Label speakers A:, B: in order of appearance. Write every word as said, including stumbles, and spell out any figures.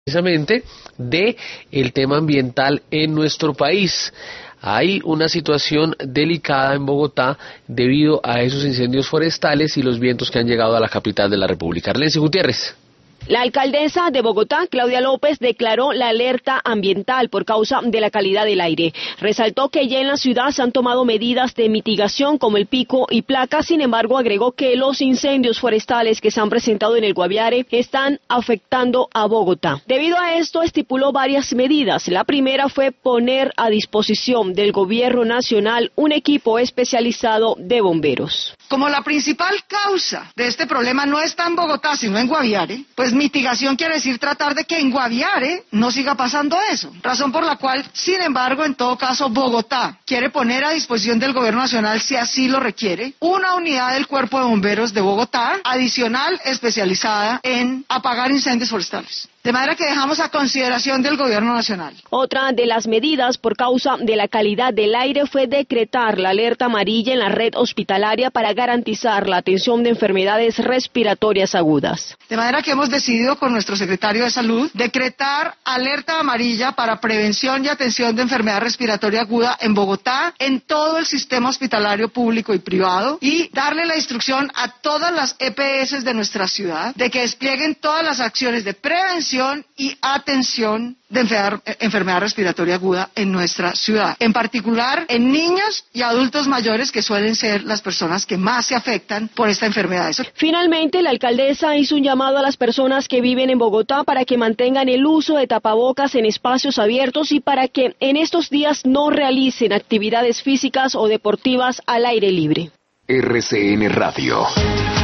A: precisamente de el tema ambiental en nuestro país. Hay una situación delicada en Bogotá debido a esos incendios forestales y los vientos que han llegado a la capital de la República. Arlency Gutiérrez.
B: La alcaldesa de Bogotá, Claudia López, declaró la alerta ambiental por causa de la calidad del aire. Resaltó que ya en la ciudad se han tomado medidas de mitigación como el pico y placa. Sin embargo, agregó que los incendios forestales que se han presentado en el Guaviare están afectando a Bogotá. Debido a esto, estipuló varias medidas. La primera fue poner a disposición del gobierno nacional un equipo especializado de bomberos.
C: Como la principal causa de este problema no está en Bogotá, sino en Guaviare, pues mitigación quiere decir tratar de que en Guaviare no siga pasando eso. Razón por la cual, sin embargo, en todo caso, Bogotá quiere poner a disposición del gobierno nacional, si así lo requiere, una unidad del Cuerpo de Bomberos de Bogotá adicional especializada en apagar incendios forestales. De manera que dejamos a consideración del gobierno nacional.
B: Otra de las medidas por causa de la calidad del aire fue decretar la alerta amarilla en la red hospitalaria para garantizar la atención de enfermedades respiratorias agudas.
C: De manera que hemos decidido con nuestro secretario de Salud decretar alerta amarilla para prevención y atención de enfermedad respiratoria aguda en Bogotá, en todo el sistema hospitalario público y privado, y darle la instrucción a todas las E P S de nuestra ciudad de que desplieguen todas las acciones de prevención y atención de enfermedad, enfermedad respiratoria aguda en nuestra ciudad, en particular en niños y adultos mayores, que suelen ser las personas que más se afectan por esta enfermedad.
B: Finalmente, la alcaldesa hizo un llamado a las personas que viven en Bogotá para que mantengan el uso de tapabocas en espacios abiertos y para que en estos días no realicen actividades físicas o deportivas al aire libre.
D: R C N Radio.